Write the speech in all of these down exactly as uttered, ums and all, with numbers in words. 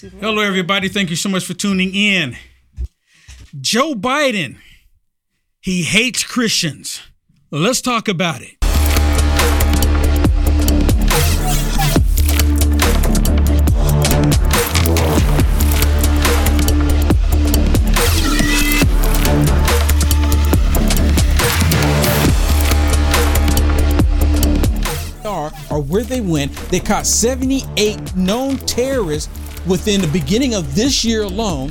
Hello, everybody. Thank you so much for tuning in. Joe Biden, he hates Christians. Well, let's talk about it. Or where they went, they caught seventy-eight known terrorists within the beginning of this year alone.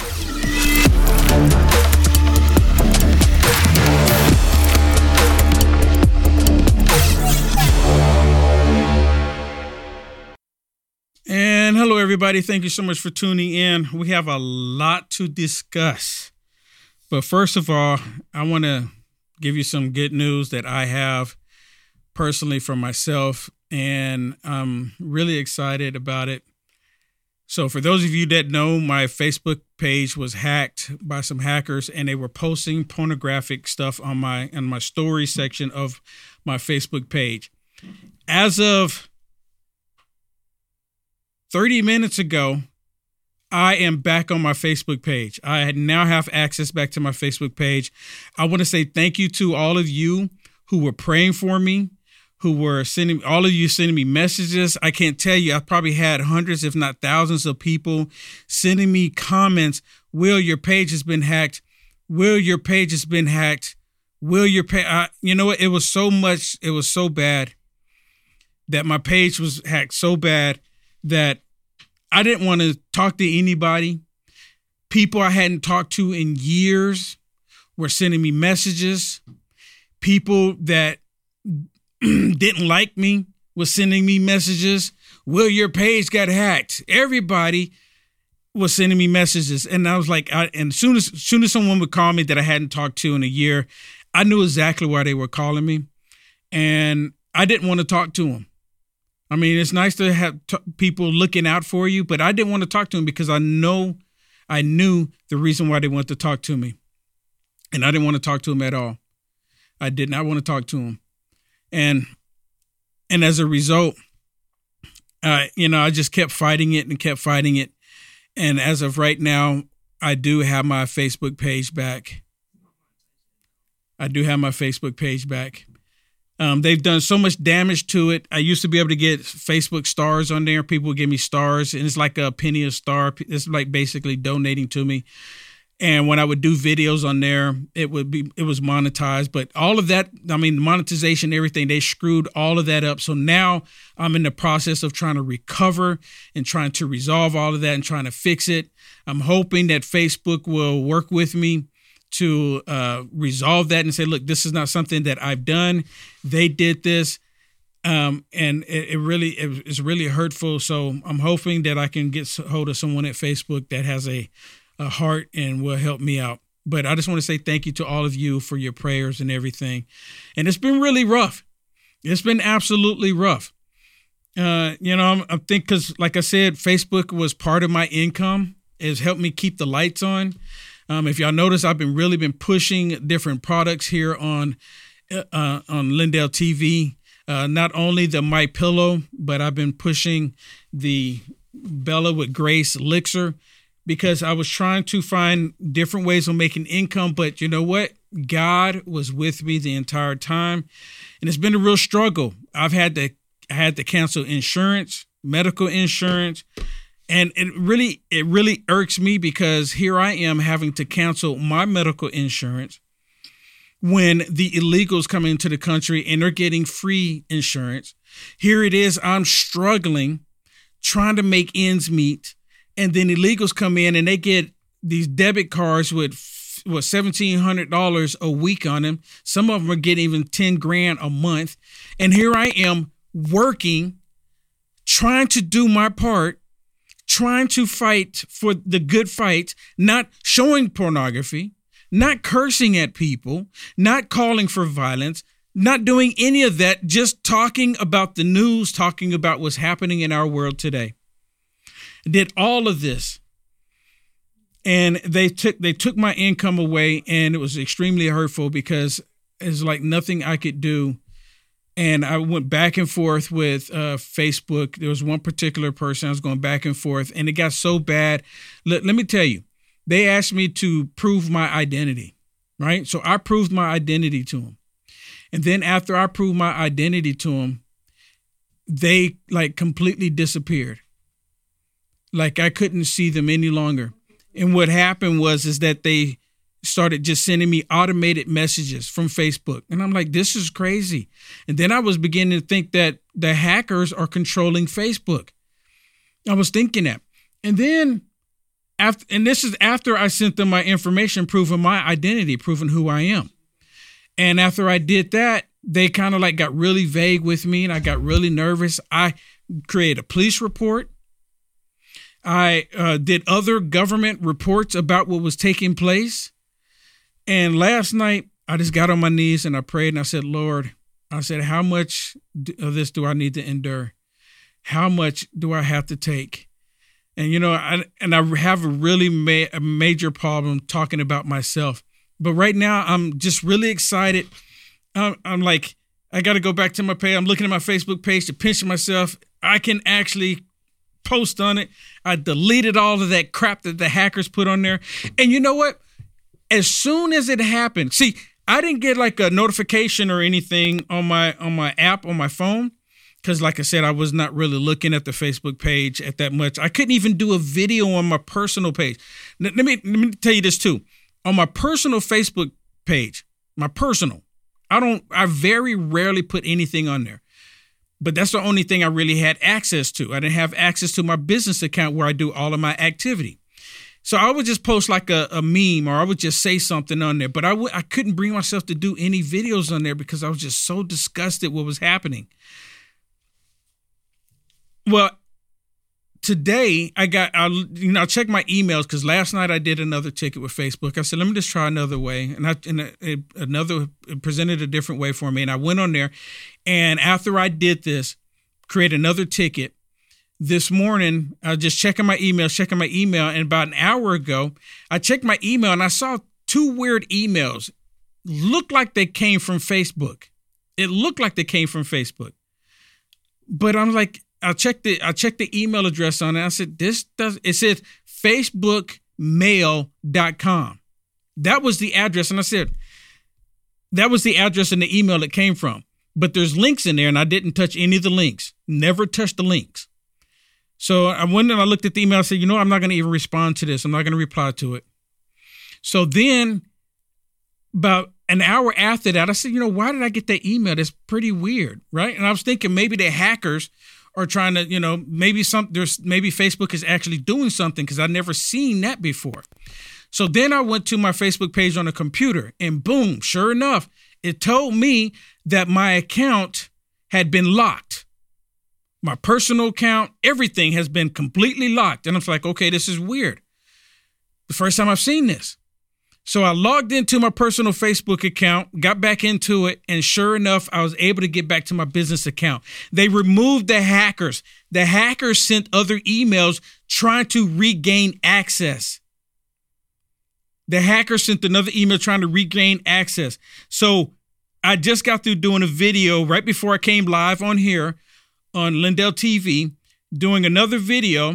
And hello, everybody. Thank you so much for tuning in. We have a lot to discuss. But first of all, I want to give you some good news that I have personally for myself, and I'm really excited about it. So for those of you that know, my Facebook page was hacked by some hackers, and they were posting pornographic stuff on my on my story section of my Facebook page. As of thirty minutes ago, I am back on my Facebook page. I now have access back to my Facebook page. I want to say thank you to all of you who were praying for me, who were sending, all of you sending me messages. I can't tell you, I probably had hundreds, if not thousands of people sending me comments. Will, your page has been hacked. Will, your page has been hacked. Will, your page, you know what? It was so much, it was so bad that my page was hacked so bad that I didn't want to talk to anybody. People I hadn't talked to in years were sending me messages. People that didn't like me was sending me messages. Will, your page got hacked. Everybody was sending me messages. And I was like, I, and as soon as, as soon as someone would call me that I hadn't talked to in a year, I knew exactly why they were calling me. And I didn't want to talk to them. I mean, it's nice to have t- people looking out for you, but I didn't want to talk to them because I know, I knew the reason why they wanted to talk to me. And I didn't want to talk to them at all. I did not want to talk to them. And, and as a result, uh, you know, I just kept fighting it and kept fighting it. And as of right now, I do have my Facebook page back. I do have my Facebook page back. Um, they've done so much damage to it. I used to be able to get Facebook stars on there. People would give me stars, and it's like a penny a star. It's like basically donating to me. And when I would do videos on there, it would be, it was monetized, but all of that, I mean, monetization, everything, they screwed all of that up. So now I'm in the process of trying to recover and trying to resolve all of that and trying to fix it. I'm hoping that Facebook will work with me to uh, resolve that and say, look, this is not something that I've done. They did this. Um, and it, it really, it, it's really hurtful. So I'm hoping that I can get hold of someone at Facebook that has a, a heart and will help me out. But I just want to say thank you to all of you for your prayers and everything. And it's been really rough. It's been absolutely rough. Uh, you know, I think because like I said, Facebook was part of my income. It's helped me keep the lights on. Um, if y'all notice, I've been really been pushing different products here on uh, on Lindell T V. Uh, not only the My Pillow, but I've been pushing the Bella with Grace elixir because I was trying to find different ways of making income. But you know what? God was with me the entire time, and it's been a real struggle. I've had to I had to cancel insurance, medical insurance. And it really, it really irks me because here I am having to cancel my medical insurance when the illegals come into the country and they're getting free insurance. Here it is, I'm struggling, trying to make ends meet. And then illegals come in and they get these debit cards with what seventeen hundred dollars a week on them. Some of them are getting even ten grand a month. And here I am working, trying to do my part, trying to fight for the good fight, not showing pornography, not cursing at people, not calling for violence, not doing any of that, just talking about the news, talking about what's happening in our world today. Did all of this. And they took they took my income away, and it was extremely hurtful because it's like nothing I could do And I went back and forth with uh, Facebook. There was one particular person I was going back and forth, and it got so bad. Let, let me tell you, they asked me to prove my identity, right? So I proved my identity to them. And then after I proved my identity to them, they like completely disappeared. Like I couldn't see them any longer. And what happened was, is that they started just sending me automated messages from Facebook. And I'm like, this is crazy. And then I was beginning to think that the hackers are controlling Facebook. I was thinking that. And then after, and this is after I sent them my information, proving my identity, proving who I am. And after I did that, they kind of like got really vague with me and I got really nervous. I created a police report. I uh, did other government reports about what was taking place. And last night, I just got on my knees and I prayed and I said, Lord, I said, how much of this do I need to endure? How much do I have to take? And, you know, I, and I have a really ma- a major problem talking about myself. But right now, I'm just really excited. I'm, I'm like, I got to go back to my page. I'm looking at my Facebook page to pinch myself. I can actually post on it. I deleted all of that crap that the hackers put on there. And you know what? As soon as it happened, see, I didn't get like a notification or anything on my on my app on my phone because, like I said, I was not really looking at the Facebook page at that much. I couldn't even do a video on my personal page. Let me let me tell you this too. On my personal Facebook page, my personal, I don't. I very rarely put anything on there, but that's the only thing I really had access to. I didn't have access to my business account where I do all of my activity. So I would just post like a, a meme or I would just say something on there, but I w- I couldn't bring myself to do any videos on there because I was just so disgusted what was happening. Well, today I got, I, you know, I checked my emails because last night I did another ticket with Facebook. I said, let me just try another way. And I, and a, a, another it presented a different way for me. And I went on there. And after I did this, create another ticket, this morning, I was just checking my email, checking my email. And about an hour ago, I checked my email and I saw two weird emails. Looked like they came from Facebook. It looked like they came from Facebook. But I'm like, I checked the I checked the email address on it. I said, this does, it said facebook mail dot com. That was the address. And I said, that was the address in the email it came from. But there's links in there and I didn't touch any of the links. Never touched the links. So I went and I looked at the email. I said, you know, I'm not going to even respond to this. I'm not going to reply to it. So then about an hour after that, I said, you know, why did I get that email? That's pretty weird, right? And I was thinking maybe the hackers are trying to, you know, maybe some there's maybe Facebook is actually doing something because I've never seen that before. So then I went to my Facebook page on the computer and boom, sure enough, it told me that my account had been locked. My personal account, everything has been completely locked. And I'm like, okay, this is weird. The first time I've seen this. So I logged into my personal Facebook account, got back into it, and sure enough, I was able to get back to my business account. They removed the hackers. The hackers sent other emails trying to regain access. The hackers sent another email trying to regain access. So I just got through doing a video right before I came live on here on Lindell T V, doing another video.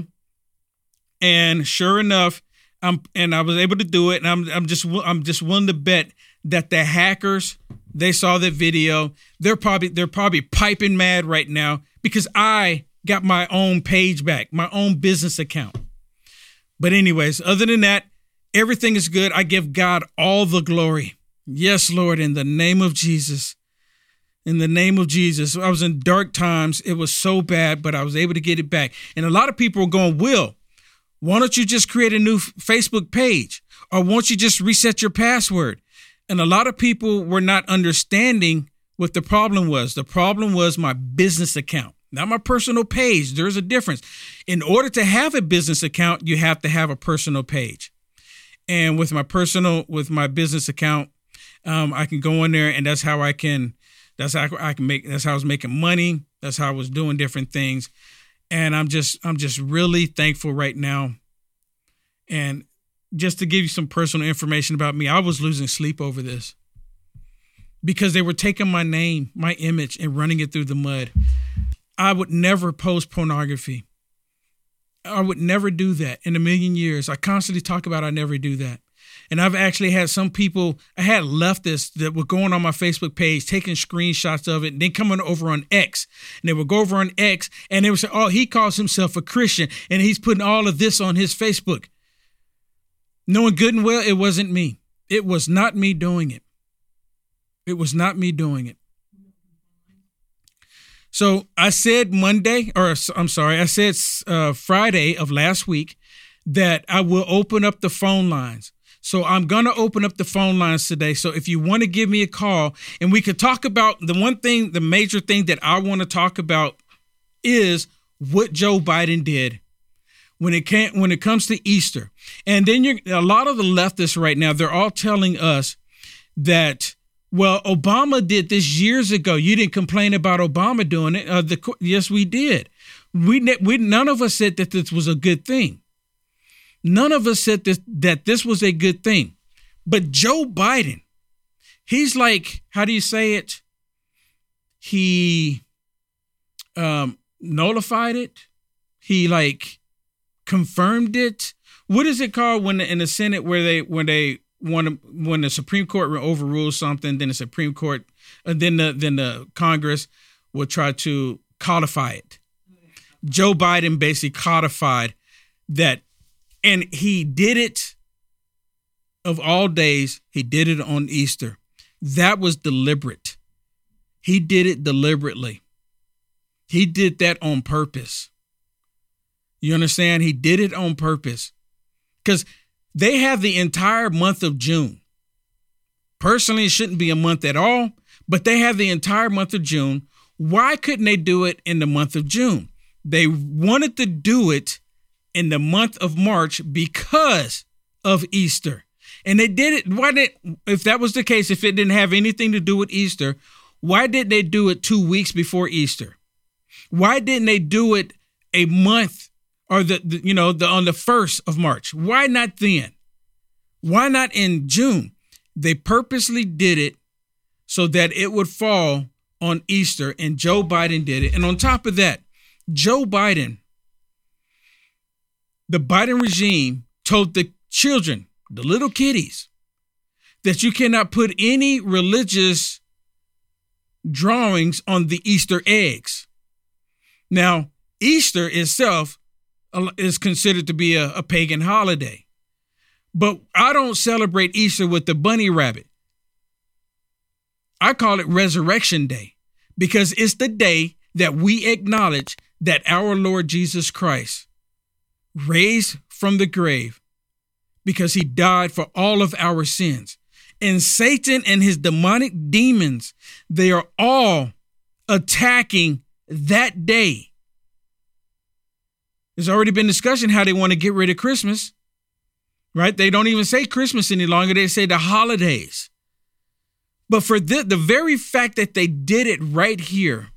And sure enough, I'm, and I was able to do it. And I'm, I'm just, I'm just willing to bet that the hackers, they saw that video. They're probably, they're probably piping mad right now because I got my own page back, my own business account. But anyways, other than that, everything is good. I give God all the glory. Yes, Lord, in the name of Jesus. In the name of Jesus. I was in dark times. It was so bad, but I was able to get it back. And a lot of people are going, Will, why don't you just create a new Facebook page? Or won't you just reset your password? And a lot of people were not understanding what the problem was. The problem was my business account, not my personal page. There's a difference. In order to have a business account, you have to have a personal page. And with my personal, with my business account, um, I can go in there and that's how I can That's how I can make, that's how I was making money. That's how I was doing different things. And I'm just, I'm just really thankful right now. And just to give you some personal information about me, I was losing sleep over this because they were taking my name, my image, and running it through the mud. I would never post pornography. I would never do that in a million years. I constantly talk about I never do that. And I've actually had some people, I had leftists that were going on my Facebook page, taking screenshots of it, and then coming over on X. And they would go over on X and they would say, oh, he calls himself a Christian and he's putting all of this on his Facebook. Knowing good and well, it wasn't me. It was not me doing it. It was not me doing it. So I said Monday, or I'm sorry, I said uh, Friday of last week that I will open up the phone lines. So I'm going to open up the phone lines today. So if you want to give me a call and we could talk about the one thing, the major thing that I want to talk about is what Joe Biden did when it came, when it comes to Easter. And then you're, a lot of the leftists right now, they're all telling us that, well, Obama did this years ago. You didn't complain about Obama doing it. Uh, the, yes, we did. We, we none of us said that this was a good thing. None of us said this, that this was a good thing. But Joe Biden, he's like, how do you say it? He um, nullified it. He like confirmed it. What is it called when in the Senate where they when they when when the Supreme Court overrules something, then the Supreme Court, and then the then the Congress will try to codify it. Joe Biden basically codified that. And he did it, of all days, he did it on Easter. That was deliberate. He did it deliberately. He did that on purpose. You understand? He did it on purpose. Because they have the entire month of June. Personally, it shouldn't be a month at all, but they have the entire month of June. Why couldn't they do it in the month of June? They wanted to do it in the month of March because of Easter. And they did it. Why did, if that was the case, if it didn't have anything to do with Easter, why did they do it two weeks before Easter? Why didn't they do it a month or the, the you know, the on the first of March? Why not then? Why not in June? They purposely did it so that it would fall on Easter, and Joe Biden did it. And on top of that, Joe Biden, the Biden regime told the children, the little kiddies, that you cannot put any religious drawings on the Easter eggs. Now, Easter itself is considered to be a, a pagan holiday, but I don't celebrate Easter with the bunny rabbit. I call it Resurrection Day because it's the day that we acknowledge that our Lord Jesus Christ raised from the grave because he died for all of our sins. And Satan and his demonic demons, they are all attacking that day. There's already been discussion how they want to get rid of Christmas, right? They don't even say Christmas any longer. They say the holidays. But for the, the very fact that they did it right here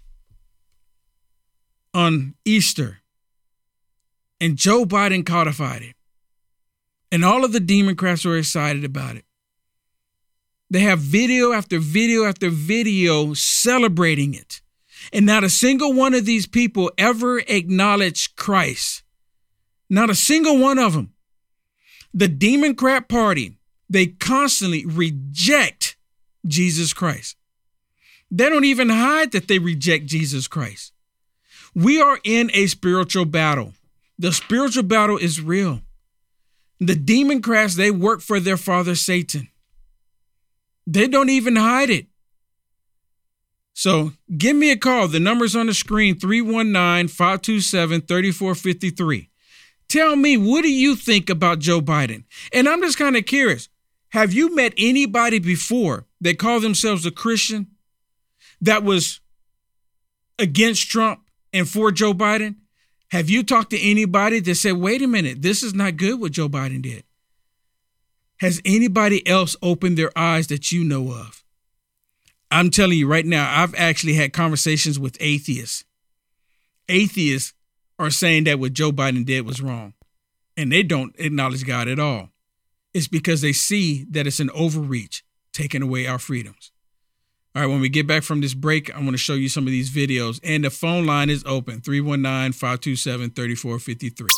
on Easter, and Joe Biden codified it, and all of the Democrats were excited about it. They have video after video after video celebrating it. And not a single one of these people ever acknowledged Christ. Not a single one of them. The Democrat Party, they constantly reject Jesus Christ. They don't even hide that they reject Jesus Christ. We are in a spiritual battle. The spiritual battle is real. The Democrats, they work for their father, Satan. They don't even hide it. So give me a call. The number's on the screen, three one nine, five two seven, three four five three. Tell me, what do you think about Joe Biden? And I'm just kind of curious. Have you met anybody before that called themselves a Christian that was against Trump and for Joe Biden? Have you talked to anybody that said, wait a minute, this is not good what Joe Biden did? Has anybody else opened their eyes that you know of? I'm telling you right now, I've actually had conversations with atheists. Atheists are saying that what Joe Biden did was wrong, and they don't acknowledge God at all. It's because they see that it's an overreach, taking away our freedoms. All right, when we get back from this break, I want to show you some of these videos. And the phone line is open, three one nine, five two seven, three four five three.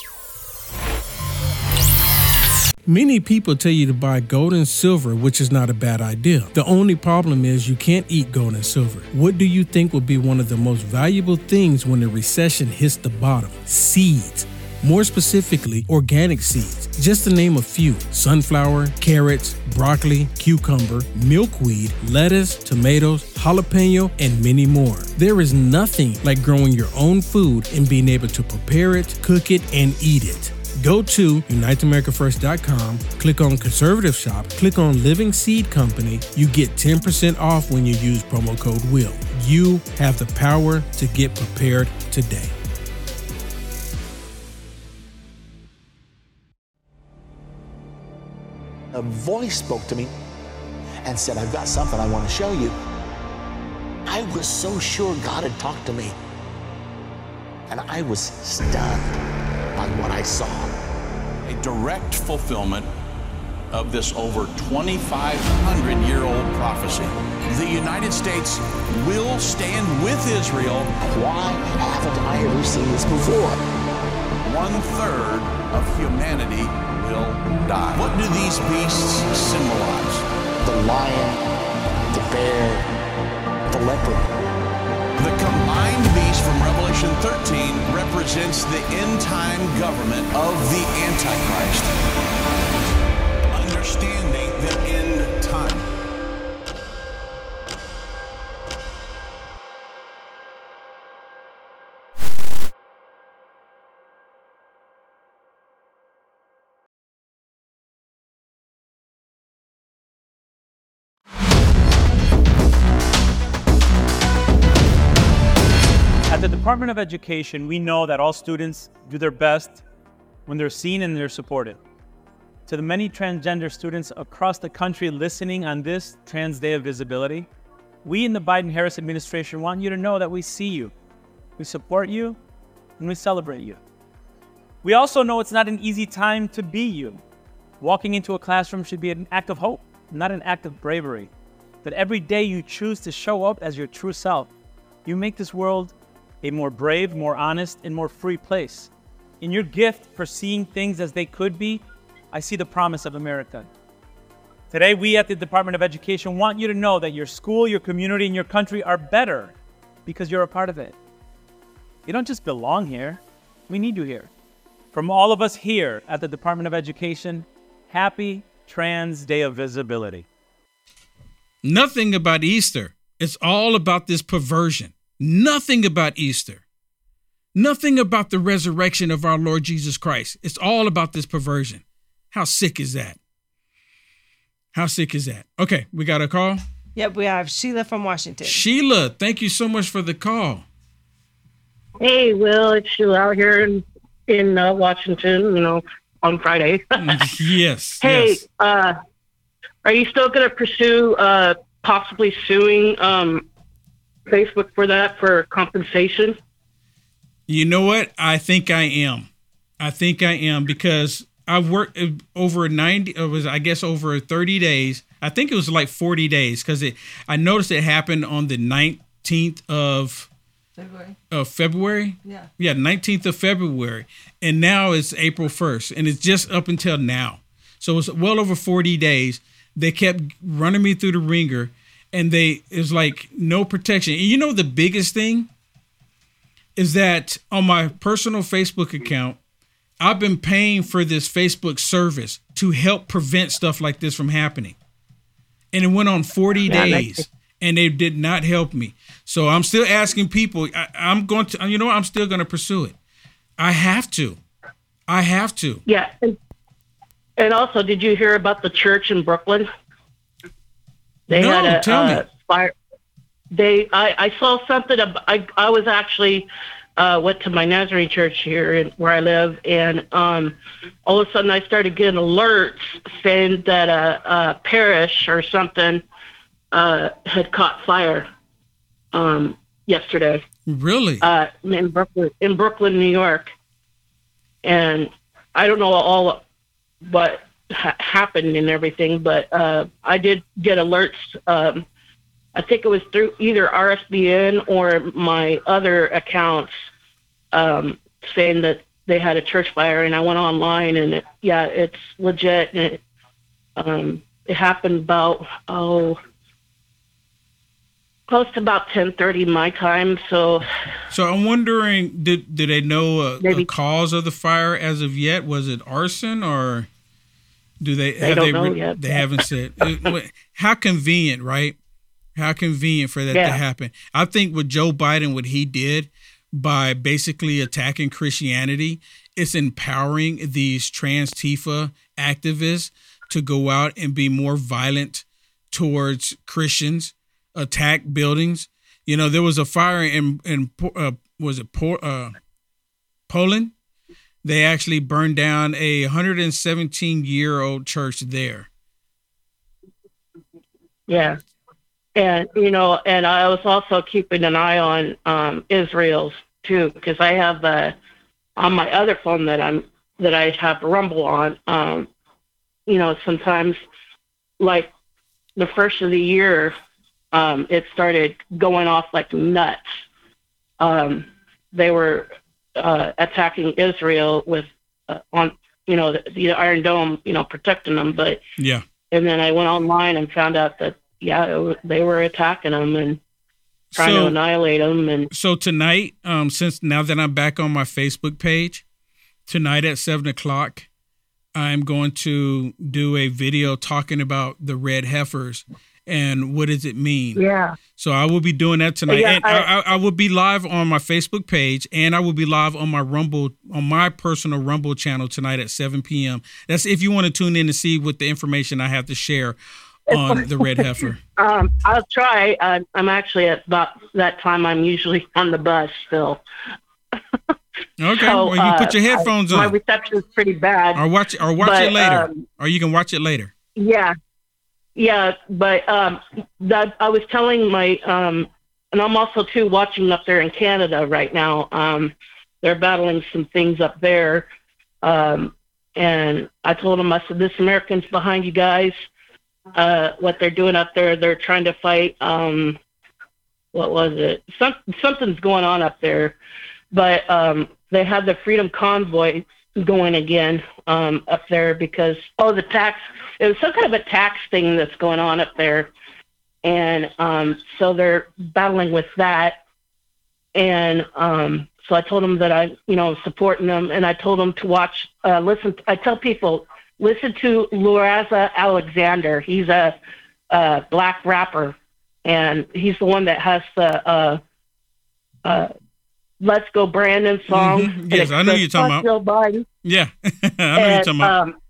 Many people tell you to buy gold and silver, which is not a bad idea. The only problem is you can't eat gold and silver. What do you think will be one of the most valuable things when the recession hits the bottom? Seeds. More specifically, organic seeds. Just to name a few: sunflower, carrots, broccoli, cucumber, milkweed, lettuce, tomatoes, jalapeno, and many more. There is nothing like growing your own food and being able to prepare it, cook it, and eat it. Go to unite america first dot com, click on Conservative Shop, click on Living Seed Company. You get ten percent off when you use promo code WILL. You have the power to get prepared today. A voice spoke to me and said, I've got something I want to show you. I was so sure God had talked to me. And I was stunned by what I saw. A direct fulfillment of this over twenty-five hundred year old prophecy. The United States will stand with Israel. Why haven't I ever seen this before? One third of humanity will die. What do these beasts symbolize? The lion, the bear, the leopard. The combined beast from Revelation thirteen represents the end-time government of the Antichrist. Understanding the end time. At the Department of Education, we know that all students do their best when they're seen and they're supported. To the many transgender students across the country listening on this Trans Day of Visibility, we in the Biden-Harris administration want you to know that we see you, we support you, and we celebrate you. We also know it's not an easy time to be you. Walking into a classroom should be an act of hope, not an act of bravery. That every day you choose to show up as your true self, you make this world a more brave, more honest, and more free place. In your gift for seeing things as they could be, I see the promise of America. Today, we at the Department of Education want you to know that your school, your community, and your country are better because you're a part of it. You don't just belong here, we need you here. From all of us here at the Department of Education, happy Trans Day of Visibility. Nothing about Easter. It's all about this perversion. Nothing about Easter. Nothing about the resurrection of our Lord Jesus Christ. It's all about this perversion. How sick is that? How sick is that? Okay, we got a call? Yep, we have Sheila from Washington. Sheila, thank you so much for the call. Hey, Will, it's Sheila out here in, in uh, Washington, you know, on Friday. Yes. Hey, yes. Uh, are you still going to pursue uh, possibly suing um, Facebook for that, for compensation? You know what? I think I am. I think I am because I've worked over ninety, it was, I guess, over thirty days. I think it was like forty days because it. I noticed it happened on the nineteenth of February. Of February? Yeah. Yeah, nineteenth of February. And now it's April first. And it's just up until now. So it's well over forty days. They kept running me through the ringer. And they, it was like no protection. And you know the biggest thing is that on my personal Facebook account, I've been paying for this Facebook service to help prevent stuff like this from happening. And it went on forty yeah, days and they did not help me. So I'm still asking people, I, I'm going to, you know what? I'm still going to pursue it. I have to. I have to. Yeah. And, and also, did you hear about the church in Brooklyn? They no, had a, tell uh, me. Fire. They, I, I saw something. About, I, I was actually uh, went to my Nazarene church here in, where I live, and um, all of a sudden I started getting alerts saying that a, a parish or something uh, had caught fire um, yesterday. Really? Uh, in Brooklyn, in Brooklyn, New York, and I don't know all what ha- happened and everything, but uh, I did get alerts um, I think it was through either R S B N or my other accounts, um, saying that they had a church fire, and I went online, and it, yeah, it's legit. And it, um, it happened about, oh, close to about ten thirty my time. So, so I'm wondering, did do they know a, Maybe. a cause of the fire as of yet? Was it arson, or do they? They have don't they, know re- yet. They haven't said. It- How convenient, right? How convenient for that Yeah. to happen. I think with Joe Biden, what he did by basically attacking Christianity, it's empowering these trans Tifa activists to go out and be more violent towards Christians, attack buildings. You know, there was a fire in in uh, was it uh, Poland? They actually burned down a one hundred seventeen year old church there. yeah. And, you know, and I was also keeping an eye on um, Israel's too, because I have uh, on my other phone that I'm that I have Rumble on. Um, you know, sometimes like the first of the year, um, it started going off like nuts. Um, they were uh, attacking Israel with uh, on you know the, the Iron Dome, you know, protecting them. But Yeah. and then I went online and found out that yeah, it was, they were attacking them and trying So- to annihilate them. And So tonight, um, since now that I'm back on my Facebook page, tonight at seven o'clock, I'm going to do a video talking about the red heifers and what does it mean. yeah, So I will be doing that tonight. Yeah, and I, I, I will be live on my Facebook page, and I will be live on my Rumble, on my personal Rumble channel tonight at seven p.m. That's if you want to tune in to see what the information I have to share on the red heifer. um, I'll try. Uh, I'm actually at about that time. I'm usually on the bus still. Okay, So, well, you uh, put your headphones I, My on, reception is pretty bad. or watch, or watch but, it later, um, or you can watch it later. Yeah, yeah, but um, that I was telling my, um, and I'm also too watching up there in Canada right now. Um, they're battling some things up there, um, and I told them, I said, "This American's behind you guys. Uh, what they're doing up there, they're trying to fight. Um, what was it? Some something's going on up there, but um, they had the Freedom Convoy going again um, up there because oh the tax it was some kind of a tax thing that's going on up there, and um, so they're battling with that, and um, so I told them that I you know supporting them, and I told them to watch uh, listen I tell people listen to Loraza Alexander. He's a, a black rapper, and he's the one that has the uh, uh, Let's Go Brandon song. Mhm. Yes, I know you're talking about. Joe Biden. Yeah, I know And, you're talking about. Um,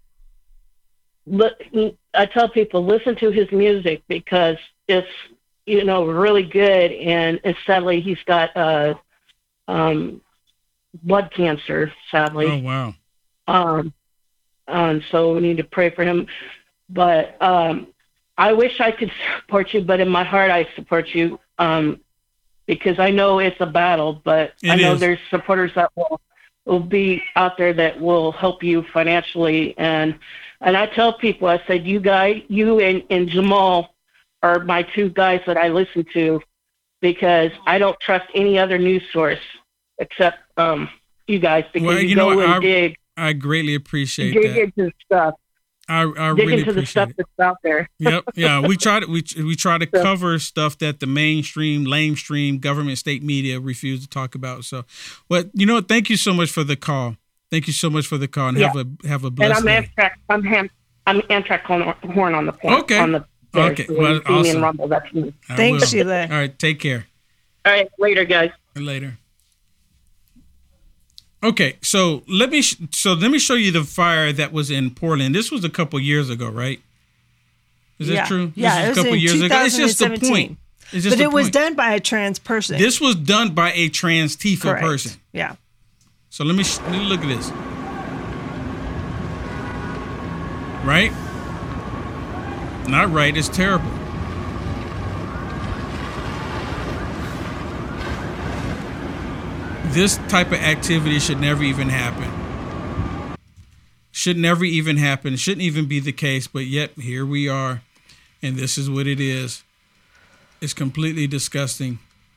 li- I tell people, listen to his music because it's, you know, really good. And, and sadly, he's got uh, um, blood cancer, sadly. Oh wow. Um, and so we need to pray for him. But um, I wish I could support you, but in my heart, I support you um, because I know it's a battle. But It I know is. there's supporters that will will be out there that will help you financially. And and I tell people, I said, you guys, you and, and Jamal are my two guys that I listen to because I don't trust any other news source except um, you guys because Well, you, you know go what, and I- dig. I greatly appreciate dig that. into stuff. I, I Dig really into the appreciate stuff it. that's out there. Yep, yeah. We try to we we try to So- cover stuff that the mainstream, lamestream, government, state media refuse to talk about. So, but you know what? Thank you so much for the call. Thank you so much for the call, and Yeah. have a have a And blessed I'm day. Amtrak. I'm ham. I'm Amtrak horn, horn on the point. Okay. On the there. Okay. So Well, when you see me awesome. in Rumble, that's me. I Thanks, will. Sheila. All right, take care. All right. Later, guys. Later. Okay, so let me sh- so let me show you the fire that was in Portland. This was a couple years ago, right? Is yeah. this true? Yeah, this it was a couple in years ago. It's just the twenty seventeen. point. It's just But the it was point. done by a trans person. This was done by a trans Tifa Correct. person. Yeah. So let me, sh- let me look at this. Right? Not right. It's terrible. This type of activity should never even happen. Should never even happen. Shouldn't even be the case. But yet here we are, and this is what it is. It's completely disgusting.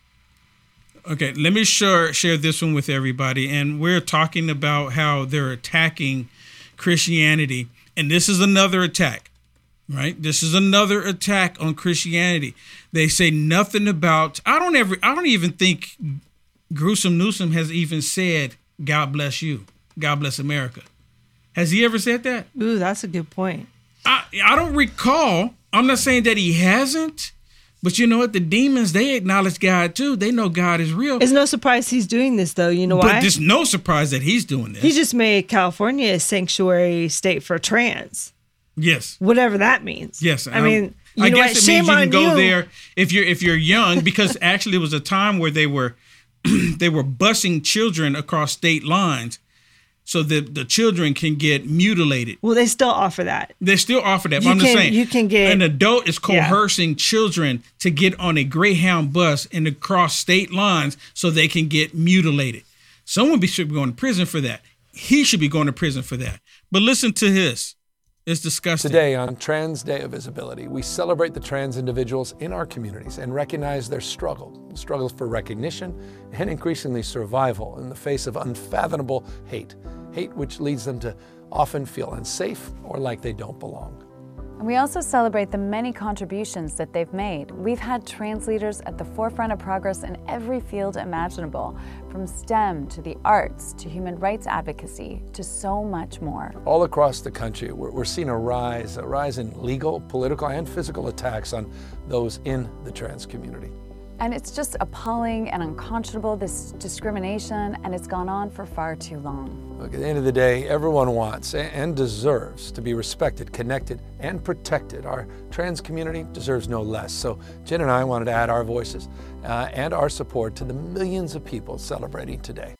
Okay, let me share share this one with everybody. And we're talking about how they're attacking Christianity. And this is another attack, right? This is another attack on Christianity. They say nothing about, I don't ever, I don't even think Gruesome Newsom has even said, God bless you. God bless America. Has he ever said that? Ooh, that's a good point. I, I don't recall. I'm not saying that he hasn't, but you know what? The demons, they acknowledge God too. They know God is real. It's no surprise he's doing this, though. You know why? But there's no surprise that he's doing this. He just made California a sanctuary state for trans. Yes. Whatever that means. Yes. I um, mean, you I know guess what? it Shame means you can on go you. there if you're if you're young, because actually it was a time where they were they were busing children across state lines so that the children can get mutilated. Well, they still offer that. They still offer that. But You I'm just can- saying, you can get- an adult is Yeah. coercing children to get on a Greyhound bus and across state lines so they can get mutilated. Someone be, should be going to prison for that. He should be going to prison for that. But listen to this. It's disgusting. Today on Trans Day of Visibility, we celebrate the trans individuals in our communities and recognize their struggle, struggles for recognition and increasingly survival in the face of unfathomable hate, hate which leads them to often feel unsafe or like they don't belong. And we also celebrate the many contributions that they've made. We've had trans leaders at the forefront of progress in every field imaginable, from STEM to the arts to human rights advocacy to so much more. All across the country, we're, we're seeing a rise, a rise in legal, political, and physical attacks on those in the trans community. And it's just appalling and unconscionable, this discrimination, and it's gone on for far too long. Look, at the end of the day, everyone wants and deserves to be respected, connected, and protected. Our trans community deserves no less. So Jen and I wanted to add our voices uh, and our support to the millions of people celebrating today.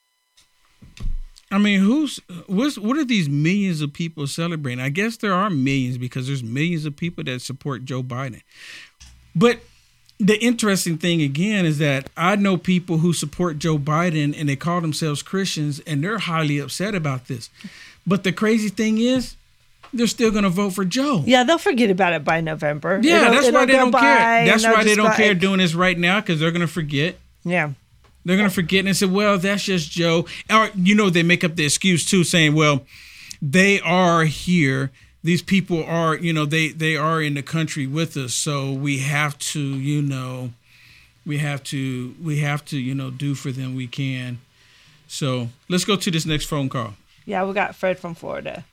I mean, who's what's, what are these millions of people celebrating? I guess there are millions because there's millions of people that support Joe Biden. But the interesting thing again is that I know people who support Joe Biden and they call themselves Christians and they're highly upset about this. But the crazy thing is they're still going to vote for Joe. Yeah, they'll forget about it by November. Yeah, It'll- that's why it'll they go don't by care. and That's they'll why they just don't go- care doing this right now, because they're going to forget. Yeah. They're going to forget and say, well, that's just Joe. Or, you know, they make up the excuse too, saying, well, they are here. These people are, you know, they, they are in the country with us. So we have to, you know, we have to, we have to, you know, do for them we can. So let's go to this next phone call. Yeah, we got Fred from Florida.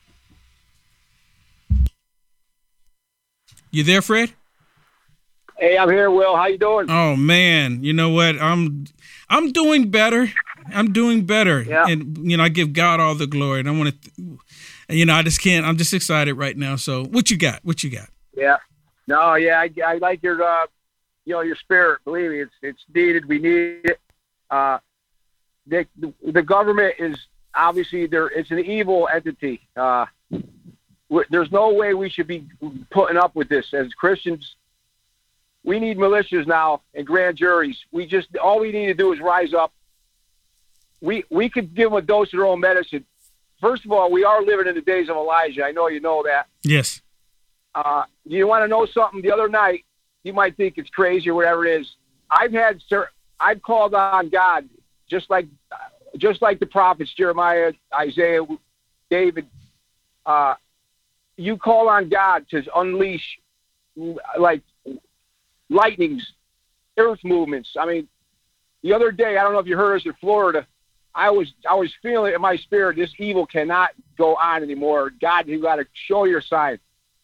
You there, Fred? Hey, I'm here, Will. How you doing? Oh man, you know what? I'm I'm doing better. I'm doing better. Yeah. And you know, I give God all the glory. And I want to, you know, I just can't. I'm just excited right now. So, what you got? What you got? Yeah. No, yeah, I, I like your, uh, you know, your spirit. Believe me, it's it's needed. We need it. Uh, the the government is obviously there. It's an evil entity. Uh, w- there's no way we should be putting up with this as Christians. We need militias now and grand juries. We just all we need to do is rise up. We we could give them a dose of their own medicine. First of all, we are living in the days of Elijah. I know you know that. Yes. Uh, you want to know something? The other night, you might think it's crazy or whatever it is. I've had, sir, I've called on God just like, just like the prophets Jeremiah, Isaiah, David. Uh, you call on God to unleash like lightnings, earth movements. I mean, the other day, I don't know if you heard us in Florida. I was I was feeling in my spirit, this evil cannot go on anymore. God, you got to show your sign.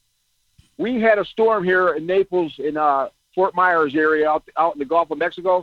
We had a storm here in Naples, in uh, Fort Myers area, out, out in the Gulf of Mexico.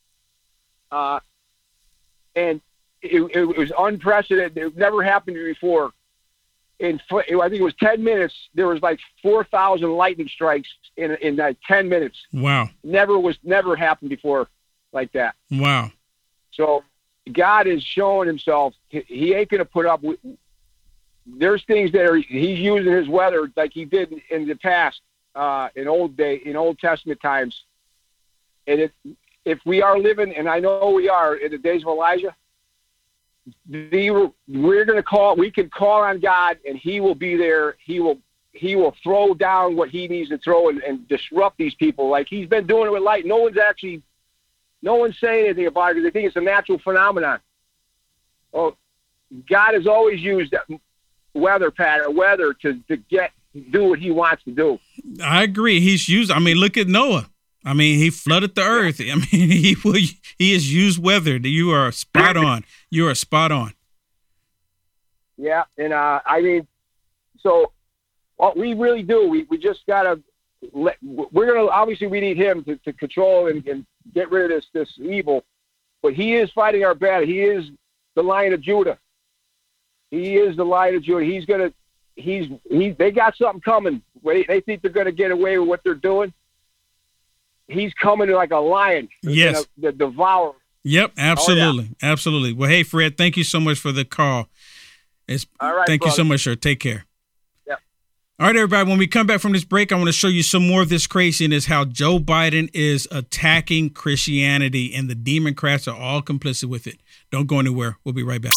Uh, and it, it was unprecedented. It never happened before. In I think it was ten minutes. There was like four thousand lightning strikes in in like ten minutes. Wow. Never was never happened before like that. Wow. So God is showing himself. He, he ain't going to put up with. There's things that are he's using his weather like he did in, in the past, uh, in old day, in Old Testament times. And if if we are living, and I know we are in the days of Elijah, the, we're going to call. We can call on God, and He will be there. He will he will throw down what he needs to throw and, and disrupt these people. Like he's been doing it with light. No one's actually, no one's saying anything about it because they think it's a natural phenomenon. Well, God has always used weather pattern, weather to, to get, do what he wants to do. I agree. He's used, I mean, look at Noah. I mean, he flooded the earth. I mean, he he has used weather. You are spot on. You are spot on. Yeah, and uh, I mean, so what we really do, we, we just gotta let. We're gonna obviously we need him to, to control and, and get rid of this this evil, but he is fighting our battle. He is the Lion of Judah. He is the Lion of Judah. He's gonna. He's he. They got something coming. They, they think they're gonna get away with what they're doing. He's coming like a lion. Yes. The devourer. Yep, absolutely. Oh, yeah. Absolutely. Well, hey, Fred, thank you so much for the call. It's, All right, thank brother. you so much, sir. Take care. Yep. All right, everybody. When we come back from this break, I want to show you some more of this craziness, how Joe Biden is attacking Christianity, and the Democrats are all complicit with it. Don't go anywhere. We'll be right back.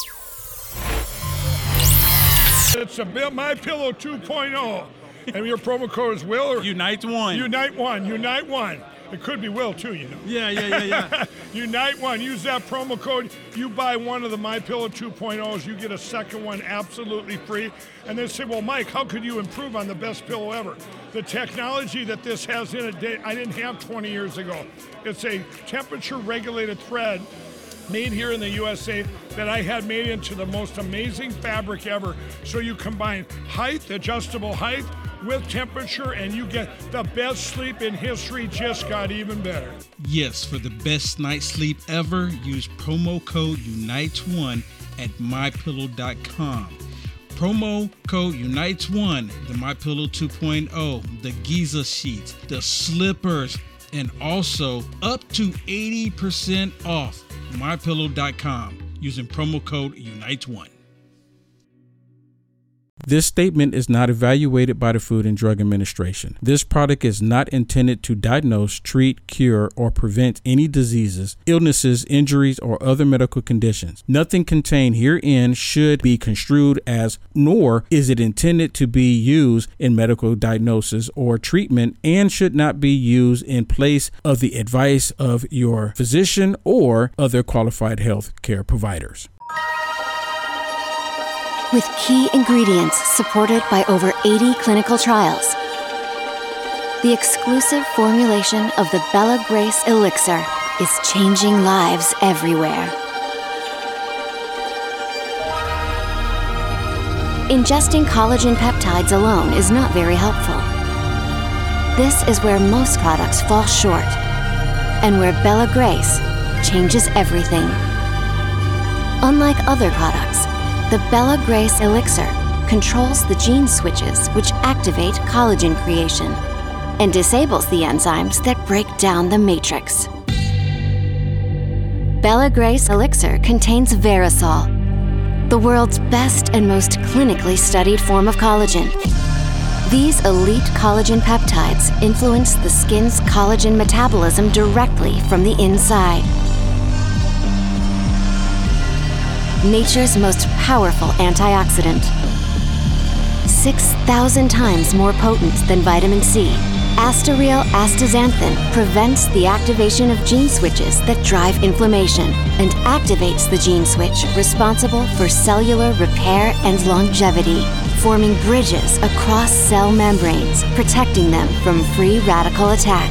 It's a MyPillow two point oh. And your promo code is Will or Unite One. Unite One. Unite One. It could be Will too, you know. Yeah, yeah, yeah, yeah. Unite One. Use that promo code. You buy one of the MyPillow two point ohs, you get a second one absolutely free. And they say, well, Mike, how could you improve on the best pillow ever? The technology that this has in it, I didn't have twenty years ago. It's a temperature-regulated thread made here in the U S A that I had made into the most amazing fabric ever. So you combine height, adjustable height, with temperature, and you get the best sleep in history. Just got even better. Yes, for the best night's sleep ever, use promo code Unite One at my pillow dot com. Promo code Unite One, the MyPillow two point oh, the Giza sheets, the slippers, and also up to eighty percent off my pillow dot com using promo code Unite One. This statement is not evaluated by the Food and Drug Administration. This product is not intended to diagnose, treat, cure, or prevent any diseases, illnesses, injuries, or other medical conditions. Nothing contained herein should be construed as, nor is it intended to be used in medical diagnosis or treatment, and should not be used in place of the advice of your physician or other qualified health care providers. With key ingredients supported by over eighty clinical trials, the exclusive formulation of the Bella Grace Elixir is changing lives everywhere. Ingesting collagen peptides alone is not very helpful. This is where most products fall short, and where Bella Grace changes everything. Unlike other products, the Bella Grace Elixir controls the gene switches which activate collagen creation and disables the enzymes that break down the matrix. Bella Grace Elixir contains Verisol, the world's best and most clinically studied form of collagen. These elite collagen peptides influence the skin's collagen metabolism directly from the inside. Nature's most powerful antioxidant. six thousand times more potent than vitamin C, Astareal astaxanthin prevents the activation of gene switches that drive inflammation and activates the gene switch responsible for cellular repair and longevity, forming bridges across cell membranes, protecting them from free radical attack.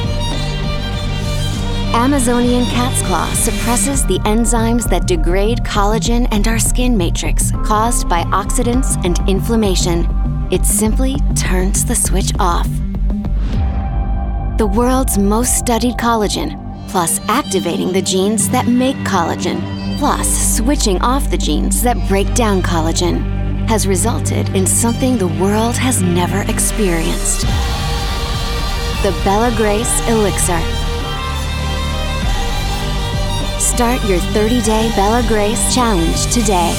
Amazonian cat's claw suppresses the enzymes that degrade collagen and our skin matrix caused by oxidants and inflammation. It simply turns the switch off. The world's most studied collagen, plus activating the genes that make collagen, plus switching off the genes that break down collagen, has resulted in something the world has never experienced. The Bella Grace Elixir. Start your thirty-day Bella Grace challenge today.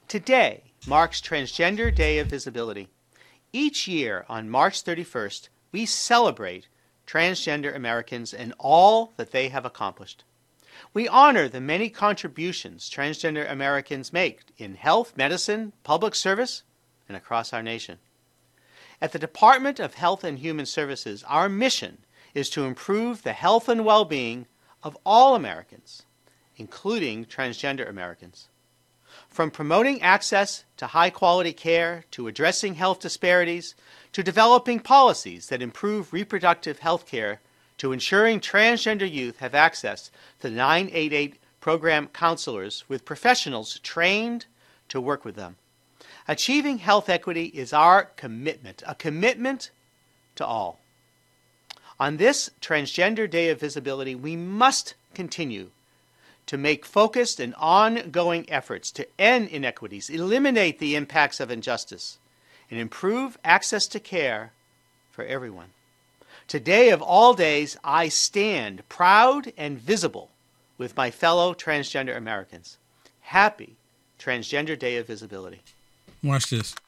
Today marks Transgender Day of Visibility. Each year on March thirty-first, we celebrate transgender Americans and all that they have accomplished. We honor the many contributions transgender Americans make in health, medicine, public service, and across our nation. At the Department of Health and Human Services, our mission is to improve the health and well-being of all Americans, including transgender Americans. From promoting access to high-quality care, to addressing health disparities, to developing policies that improve reproductive health care, to ensuring transgender youth have access to the nine eight eight program counselors with professionals trained to work with them. Achieving health equity is our commitment, a commitment to all. On this Transgender Day of Visibility, we must continue to make focused and ongoing efforts to end inequities, eliminate the impacts of injustice, and improve access to care for everyone. Today of all days, I stand proud and visible with my fellow transgender Americans. Happy Transgender Day of Visibility. Watch this.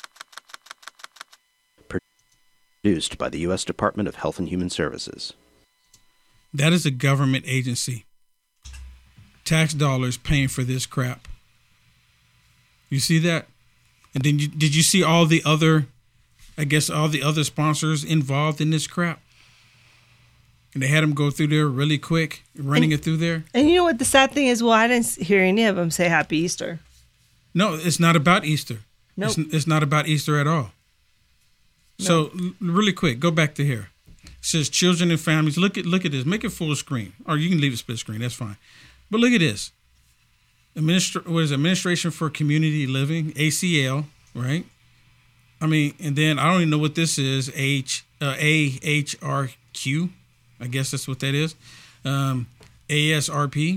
Produced by the U S Department of Health and Human Services. That is a government agency. Tax dollars paying for this crap. You see that? And then you, did you see all the other, I guess all the other sponsors involved in this crap? And they had them go through there really quick, running and, it through there. And you know what the sad thing is? Well, I didn't hear any of them say Happy Easter. No, it's not about Easter. No, nope. it's, it's not about Easter at all. So nope. really quick, go back to here. It says children and families. Look at look at this. Make it full screen, or you can leave it split screen. That's fine. But look at this. Administra- what is it? Administration for Community Living, A C L, right? I mean, and then I don't even know what this is. H uh, A H R Q. I guess that's what that is. Um, A S R P.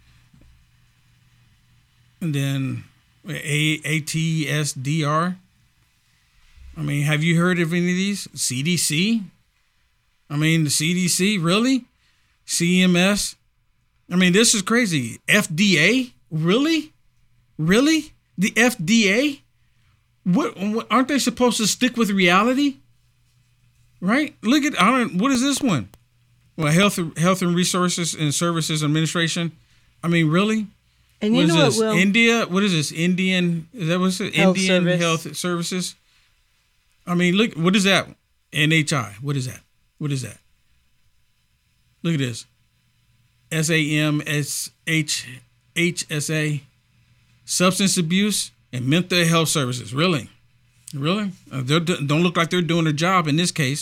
And then A A T S D R. I mean, have you heard of any of these? C D C? I mean, the C D C, really? C M S? I mean, this is crazy. F D A? Really? Really? The F D A? What, what aren't they supposed to stick with reality? Right? Look at, I don't, what is this one? Well, Health, Health and Resources and Services Administration. I mean, really? And you what know is this? what, Will? India? What is this? Indian? Is that what's it? Health Indian Service. Health Services? I mean, look, what is that? N H I. What is that? What is that? Look at this. S A M S H H S A. Substance Abuse and Mental Health Services. Really? Really? Uh, they don't look like they're doing their job in this case.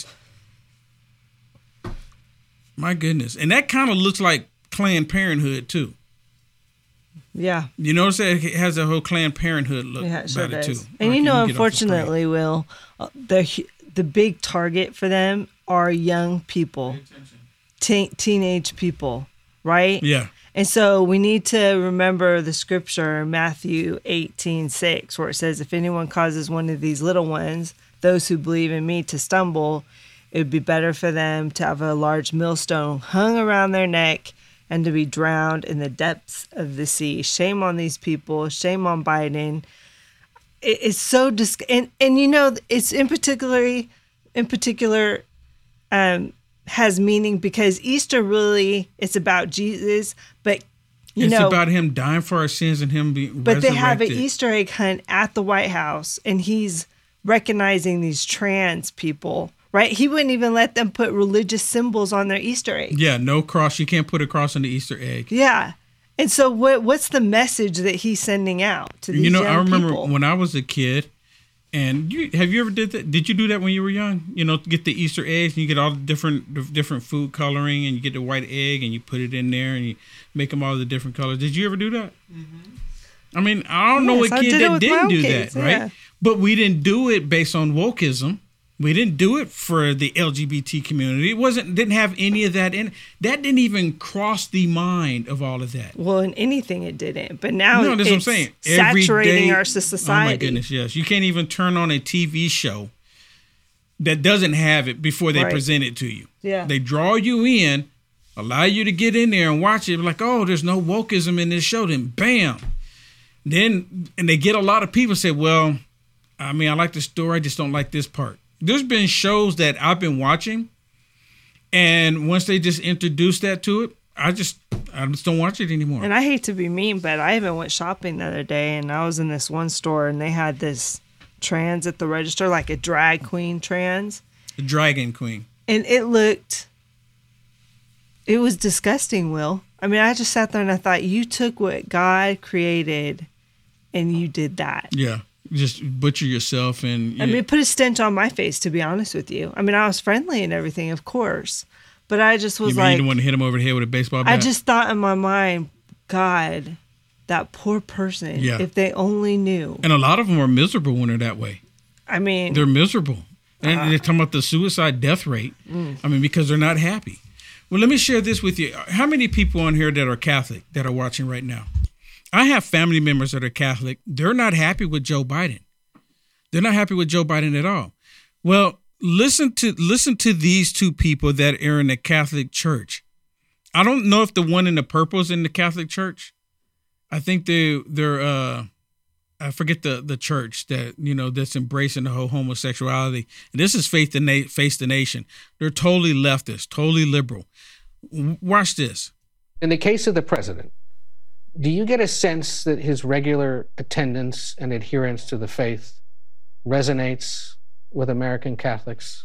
My goodness. And that kind of looks like Planned Parenthood, too. Yeah. You notice that it has a whole Planned Parenthood look yeah, it sure about does. it, too. And Or you know, can get off the unfortunately, Will, uh, the, the big target for them are young people, te- teenage people, right? Yeah. And so we need to remember the scripture, Matthew eighteen six, where it says, if anyone causes one of these little ones, those who believe in me, to stumble, it would be better for them to have a large millstone hung around their neck and to be drowned in the depths of the sea. Shame on these people. Shame on Biden. It, it's so dis- and and you know, it's in particularly in particular um, has meaning because Easter really it's about Jesus, but you it's know, about him dying for our sins and him being but resurrected. they have an Easter egg hunt at the White House, and he's recognizing these trans people. Right? He wouldn't even let them put religious symbols on their Easter egg. Yeah, no cross. You can't put a cross on the Easter egg. Yeah. And so what what's the message that he's sending out to these You know, young I remember people? when I was a kid, and you have you ever did that? Did you do that when you were young? You know, get the Easter eggs and you get all the different the different food coloring and you get the white egg and you put it in there and you make them all the different colors. Did you ever do that? Mm-hmm. I mean, I don't know Yes, what I kid did it that with my didn't own do kids, that, right? yeah. But we didn't do it based on wokeism. We didn't do it for the L G B T community. It wasn't didn't have any of that in. That didn't even cross the mind of all of that. Well, in anything it didn't. But now no, that's it's what I'm saying. Every saturating day, our society. Oh my goodness, yes. You can't even turn on a T V show that doesn't have it before they Right. present it to you. Yeah. They draw you in, allow you to get in there and watch it. Like, oh, there's no wokeism in this show. Then bam. Then, and they get a lot of people say, well, I mean, I like the story. I just don't like this part. There's been shows that I've been watching, and once they just introduce that to it, I just I just don't watch it anymore. And I hate to be mean, but I even went shopping the other day, and I was in this one store, and they had this trans at the register, like a drag queen trans. The dragon queen. And it looked, it was disgusting, Will. I mean, I just sat there and I thought, you took what God created and you did that. Yeah. Just butcher yourself. And I mean, it put a stench on my face, to be honest with you. I mean, I was friendly and everything, of course. But I just was you mean like, you didn't want to hit him over the head with a baseball bat? I just thought in my mind, God, that poor person, Yeah. if they only knew. And a lot of them are miserable when they're that way. I mean, They're miserable. And Uh, they're talking about the suicide death rate. Mm. I mean, because they're not happy. Well, let me share this with you. How many people on here that are Catholic that are watching right now? I have family members that are Catholic. They're not happy with Joe Biden. They're not happy with Joe Biden at all. Well, listen to listen to these two people that are in the Catholic Church. I don't know if the one in the purple is in the Catholic Church. I think they they're uh I forget the the church that, you know, that's embracing the whole homosexuality. And this is Faith the Na- Face the Nation. They're totally leftist, totally liberal. W- Watch this. In the case of the president, do you get a sense that his regular attendance and adherence to the faith resonates with American Catholics?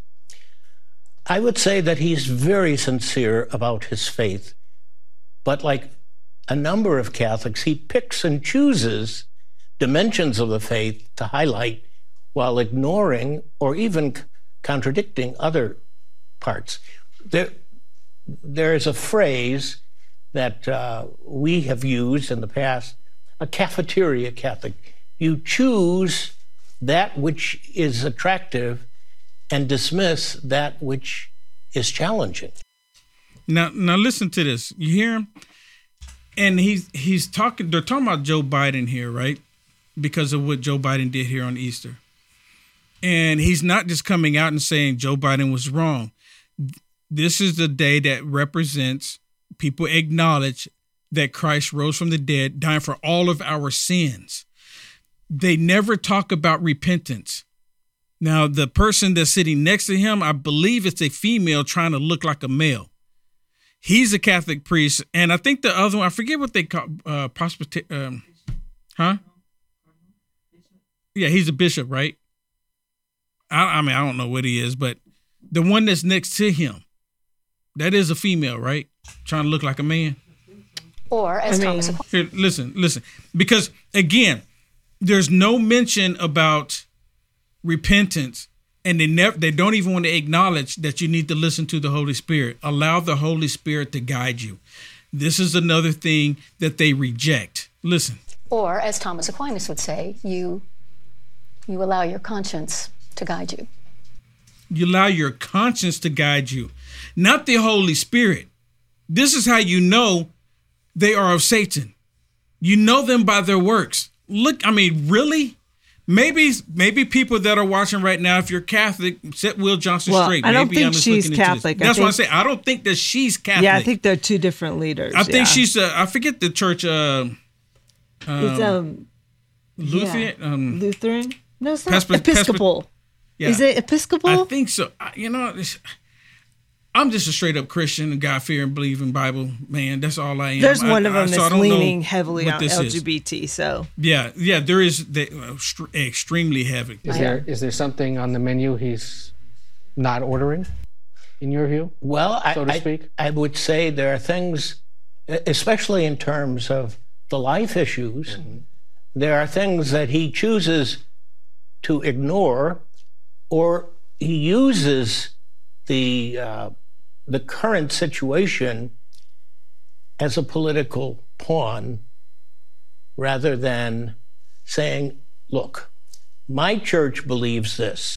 I would say that he's very sincere about his faith. But like a number of Catholics, he picks and chooses dimensions of the faith to highlight while ignoring or even c- contradicting other parts. There, there is a phrase that uh, we have used in the past, a cafeteria Catholic. You choose that which is attractive and dismiss that which is challenging. Now, now listen to this. You hear him? And he's he's talking. They're talking about Joe Biden here, right? Because of what Joe Biden did here on Easter. And he's not just coming out and saying Joe Biden was wrong. This is the day that represents, people acknowledge that Christ rose from the dead, dying for all of our sins. They never talk about repentance. Now, the person that's sitting next to him, I believe it's a female trying to look like a male. He's a Catholic priest. And I think the other one, I forget what they call, uh, prosper, um, huh? Yeah, he's a bishop, right? I, I mean, I don't know what he is, but the one that's next to him, that is a female, right? Trying to look like a man. Or as I Thomas mean, Aquinas. here, listen, listen. Because again, there's no mention about repentance, and they never, they don't even want to acknowledge that you need to listen to the Holy Spirit. Allow the Holy Spirit to guide you. This is another thing that they reject. Listen. Or as Thomas Aquinas would say, you you allow your conscience to guide you. You allow your conscience to guide you, not the Holy Spirit. This is how you know they are of Satan. You know them by their works. Look, I mean, really? Maybe maybe people that are watching right now, if you're Catholic, set Will Johnson Well, straight. I don't Maybe think I'm just she's looking into Catholic. this. I That's what I think- say. I don't think that she's Catholic. Yeah, I think they're two different leaders. I think yeah. she's, uh, I forget the church, uh, um, It's um Lutheran? yeah. Um, Lutheran? No, it's not. Pesper- Episcopal. Pesper- yeah. Is it Episcopal? I think so. I, you know, it's, I'm just a straight up Christian and God fear and believe in Bible man. That's all I am. There's I- one of I- them so I that's don't know leaning heavily what on this L is. G B T. So Yeah, yeah, there is they, uh, str- extremely heavy. Is there is there something on the menu he's not ordering, in your view? Well, I, so to I- speak? I would say there are things, especially in terms of the life issues, there are things that he chooses to ignore, or he uses the uh, the current situation as a political pawn rather than saying, look, my church believes this.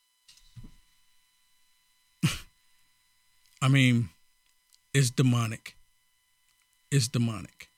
I mean, it's demonic. It's demonic.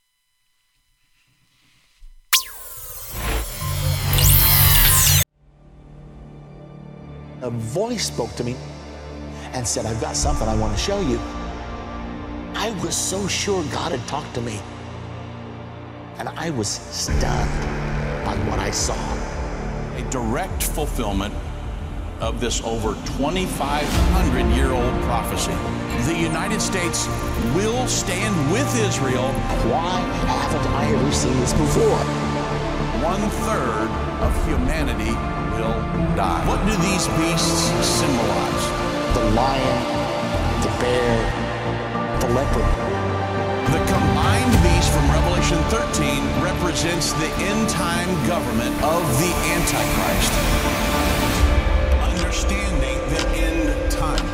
A voice spoke to me and said, I've got something I want to show you. I was so sure God had talked to me. And I was stunned. God what I saw. A direct fulfillment of this over twenty-five hundred year old prophecy. The United States will stand with Israel. Why haven't I ever seen this before? One third of humanity will die. What do these beasts symbolize? The lion, the bear, the leopard. The combined beast from Revelation thirteen represents the end-time government of the Antichrist. Understanding the end time.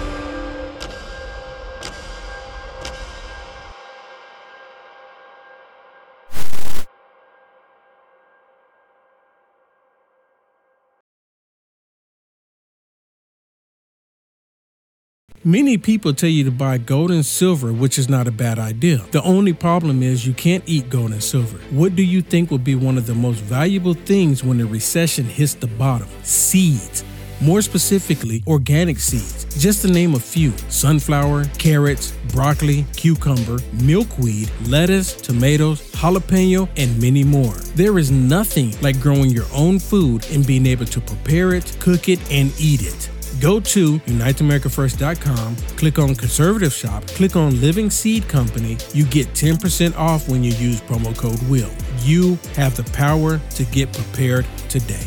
Many people tell you to buy gold and silver, which is not a bad idea. The only problem is you can't eat gold and silver. What do you think will be one of the most valuable things when a recession hits the bottom? Seeds. More specifically, organic seeds. Just to name a few: sunflower, carrots, broccoli, cucumber, milkweed, lettuce, tomatoes, jalapeno, and many more. There is nothing like growing your own food and being able to prepare it, cook it, and eat it. Go to unite america first dot com, click on Conservative Shop, click on Living Seed Company. You get ten percent off when you use promo code WILL. You have the power to get prepared today.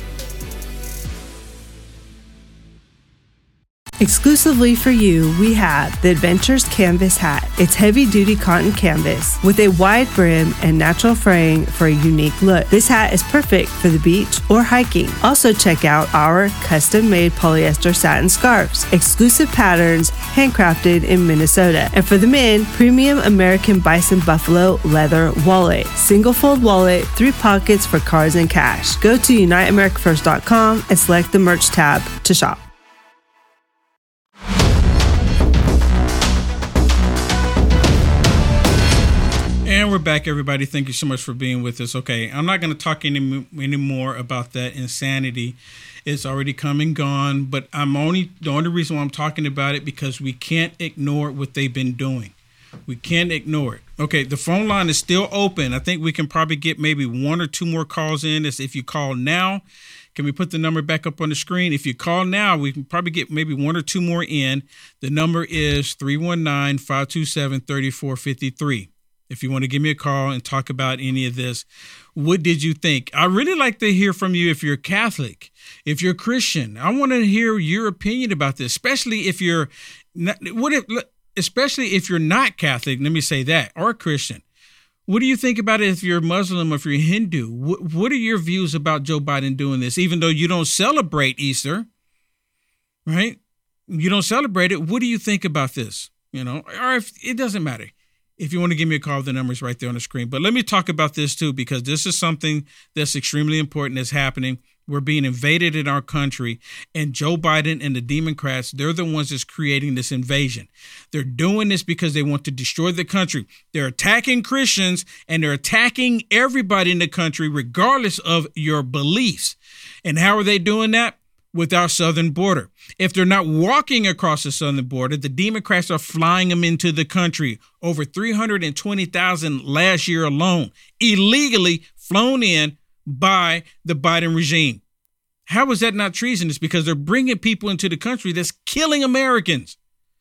Exclusively for you, we have the Adventures Canvas Hat. It's heavy-duty cotton canvas with a wide brim and natural fraying for a unique look. This hat is perfect for the beach or hiking. Also check out our custom-made polyester satin scarves, exclusive patterns handcrafted in Minnesota. And for the men, premium American Bison Buffalo leather wallet. Single-fold wallet, three pockets for cards and cash. Go to unite america first dot com and select the merch tab to shop. And we're back, everybody. Thank you so much for being with us. Okay, I'm not going to talk any anymore about that insanity. It's already come and gone, but I'm only the only reason why I'm talking about it because we can't ignore what they've been doing. We can't ignore it. Okay, the phone line is still open. I think we can probably get maybe one or two more calls in. As if you call now, can we put the number back up on the screen? If you call now, we can probably get maybe one or two more in. The number is three one nine, five two seven, three four five three. If you want to give me a call and talk about any of this, what did you think? I really like to hear from you if you're Catholic, if you're Christian. I want to hear your opinion about this, especially if you're not, what if, especially if you're not Catholic. Let me say that, or Christian. What do you think about it if you're Muslim or if you're Hindu? What, what are your views about Joe Biden doing this, even though you don't celebrate Easter, right? You don't celebrate it. What do you think about this? You know, or if it doesn't matter. If you want to give me a call, the number is right there on the screen. But let me talk about this too, because this is something that's extremely important that's happening. We're being invaded in our country, and Joe Biden and the Democrats, they're the ones that's creating this invasion. They're doing this because they want to destroy the country. They're attacking Christians, and they're attacking everybody in the country, regardless of your beliefs. And how are they doing that? With our southern border. If they're not walking across the southern border, the Democrats are flying them into the country. Over three hundred twenty thousand last year alone, illegally flown in by the Biden regime. How is that not treasonous? Because they're bringing people into the country that's killing Americans.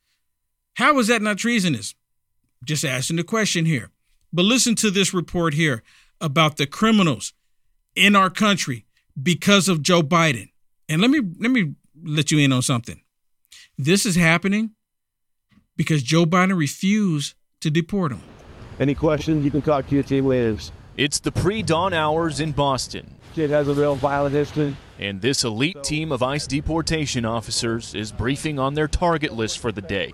How is that not treasonous? Just asking the question here. But listen to this report here about the criminals in our country because of Joe Biden. And let me let me let you in on something. This is happening because Joe Biden refused to deport them. Any questions, you can talk to your team leaders. It's the pre-dawn hours in Boston. Kid has a real violent history. And this elite team of ICE deportation officers is briefing on their target list for the day.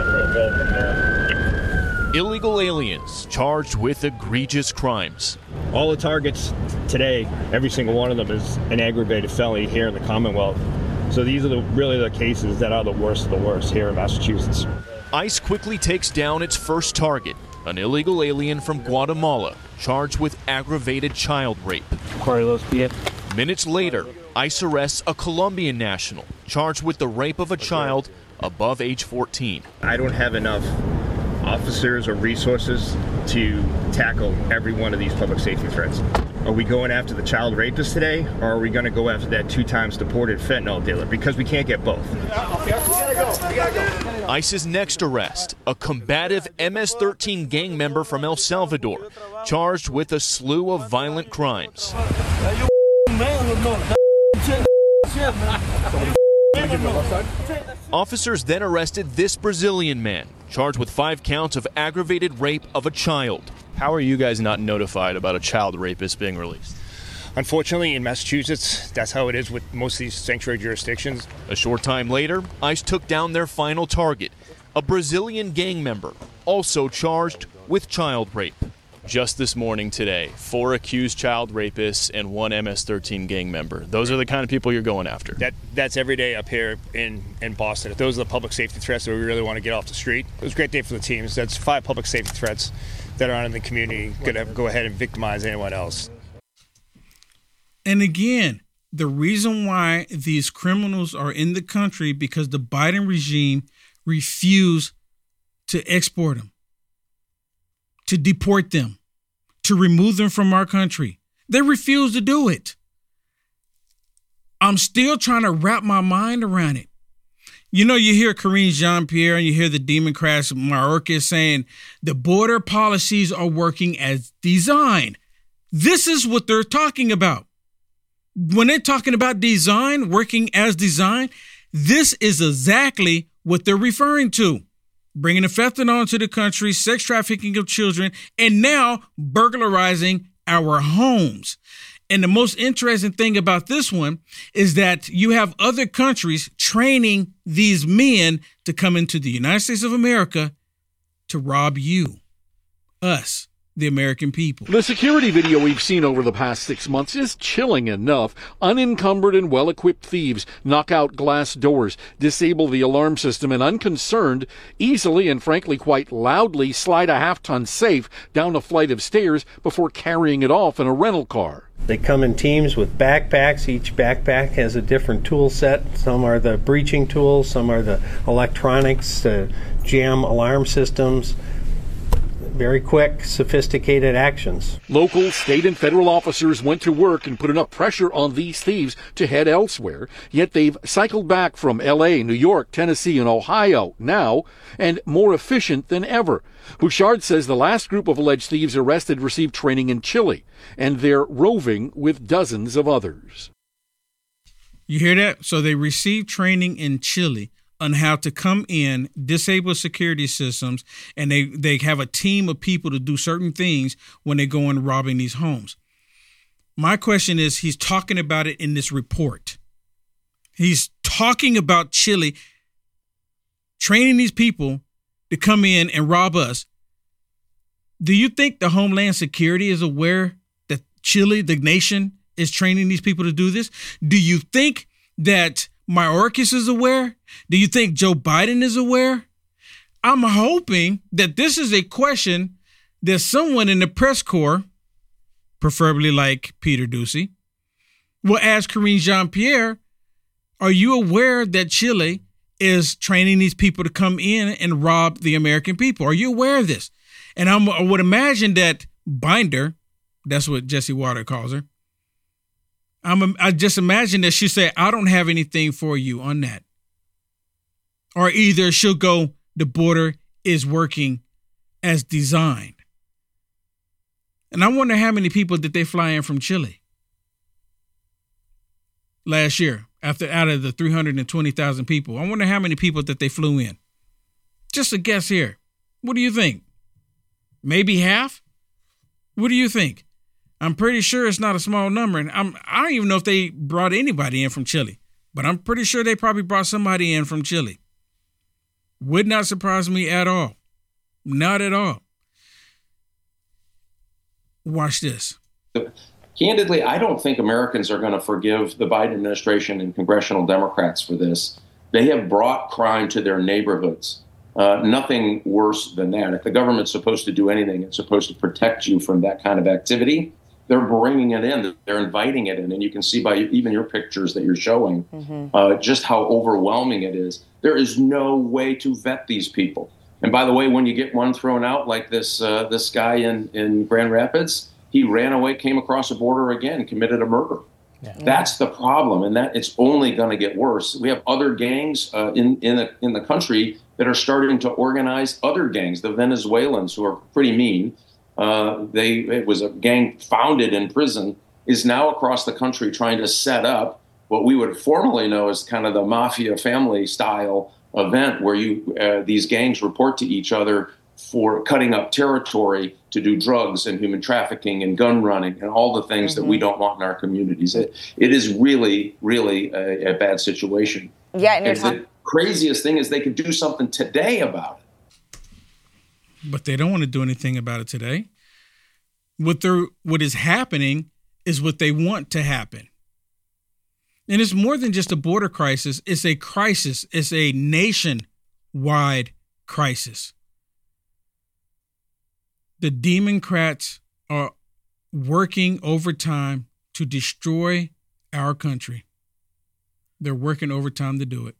Illegal aliens charged with egregious crimes. All the targets today, every single one of them is an aggravated felony here in the Commonwealth. So these are the, really the cases that are the worst of the worst here in Massachusetts. ICE quickly takes down its first target, an illegal alien from Guatemala, charged with aggravated child rape. Carlos Pierre. Minutes later, ICE arrests a Colombian national, charged with the rape of a child above age fourteen. I don't have enough officers or resources to tackle every one of these public safety threats. Are we going after the child rapist today, or are we going to go after that two times deported fentanyl dealer? Because we can't get both. ICE's next arrest, a combative M S thirteen gang member from El Salvador, charged with a slew of violent crimes. Officers then arrested this Brazilian man, charged with five counts of aggravated rape of a child. How are you guys not notified about a child rapist being released? Unfortunately, in Massachusetts, that's how it is with most of these sanctuary jurisdictions. A short time later, ICE took down their final target, a Brazilian gang member, also charged with child rape. Just this morning today, four accused child rapists and one M S thirteen gang member. Those are the kind of people you're going after. That That's every day up here in, in Boston. If those are the public safety threats that we really want to get off the street. It was a great day for the teams. That's five public safety threats that are on in the community. Going to go ahead and victimize anyone else. And again, the reason why these criminals are in the country because the Biden regime refused to export them, to deport them, to remove them from our country. They refuse to do it. I'm still trying to wrap my mind around it. You know, you hear Karine Jean-Pierre and you hear the Democrats, Mayorkas, saying the border policies are working as designed. This is what they're talking about. When they're talking about design, working as designed, this is exactly what they're referring to. Bringing the fentanyl into the country, sex trafficking of children, and now burglarizing our homes. And the most interesting thing about this one is that you have other countries training these men to come into the United States of America to rob you, us, the American people. The security video we've seen over the past six months is chilling enough. Unencumbered and well-equipped thieves knock out glass doors, disable the alarm system, and unconcerned, easily and frankly quite loudly slide a half-ton safe down a flight of stairs before carrying it off in a rental car. They come in teams with backpacks. Each backpack has a different tool set. Some are the breaching tools, some are the electronics to jam alarm systems. Very quick, sophisticated actions. Local, state, and federal officers went to work and put enough pressure on these thieves to head elsewhere, yet they've cycled back from L A, New York, Tennessee, and Ohio now, and more efficient than ever. Bouchard says the last group of alleged thieves arrested received training in Chile, and they're roving with dozens of others. You hear that? So they received training in Chile on how to come in, disable security systems, and they, they have a team of people to do certain things when they go in robbing these homes. My question is, he's talking about it in this report. He's talking about Chile training these people to come in and rob us. Do you think the Homeland Security is aware that Chile, the nation, is training these people to do this? Do you think that Mayorkas is aware? Do you think Joe Biden is aware? I'm hoping that this is a question that someone in the press corps, preferably like Peter Doocy, will ask Karine Jean-Pierre, are you aware that Chile is training these people to come in and rob the American people? Are you aware of this? And I'm, I would imagine that Binder, that's what Jesse Water calls her, I'm, I just imagine that she'll say, I don't have anything for you on that. Or either she'll go, the border is working as designed. And I wonder how many people did they fly in from Chile last year, after out of the three hundred twenty thousand people. I wonder how many people that they flew in. Just a guess here. What do you think? Maybe half? What do you think? I'm pretty sure it's not a small number. And I'm, I don't even know if they brought anybody in from Chile, but I'm pretty sure they probably brought somebody in from Chile. Would not surprise me at all. Not at all. Watch this. Candidly, I don't think Americans are going to forgive the Biden administration and congressional Democrats for this. They have brought crime to their neighborhoods. Uh, nothing worse than that. If the government's supposed to do anything, it's supposed to protect you from that kind of activity. They're bringing it in. They're inviting it in. And you can see by even your pictures that you're showing mm-hmm. uh, just how overwhelming it is. There is no way to vet these people. And by the way, when you get one thrown out like this uh, this guy in, in Grand Rapids, he ran away, came across the border again, committed a murder. Yeah. That's the problem, and that it's only going to get worse. We have other gangs uh, in in the, in the country that are starting to organize other gangs. The Venezuelans, who are pretty mean, uh, they it was a gang founded in prison, is now across the country trying to set up what we would formerly know as kind of the mafia family style event, where you uh, these gangs report to each other for cutting up territory to do drugs and human trafficking and gun running and all the things mm-hmm. that we don't want in our communities. It, it is really, really a, a bad situation. Yeah, and, and you're the craziest thing is they could do something today about it. But they don't want to do anything about it today. What they're, what is happening is what they want to happen. And it's more than just a border crisis. It's a crisis. It's a nation-wide crisis. The Democrats are working overtime to destroy our country. They're working overtime to do it.